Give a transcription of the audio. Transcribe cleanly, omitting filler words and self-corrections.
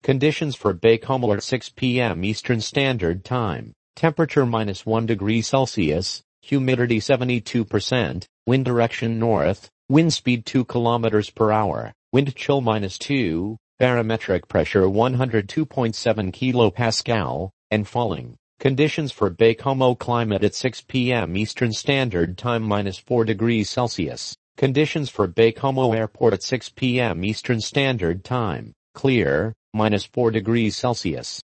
Conditions for Baie-Comeau at 6 p.m. Eastern Standard Time. Temperature -1 degree Celsius, humidity 72%, wind direction north, wind speed 2 kilometers per hour, wind chill -2, barometric pressure 102.7 kilopascal, and falling. Conditions for Baie-Comeau climate at 6 p.m. Eastern Standard Time -4 degrees Celsius. Conditions for Baie-Comeau Airport at 6 p.m. Eastern Standard Time. Clear, -4 degrees Celsius.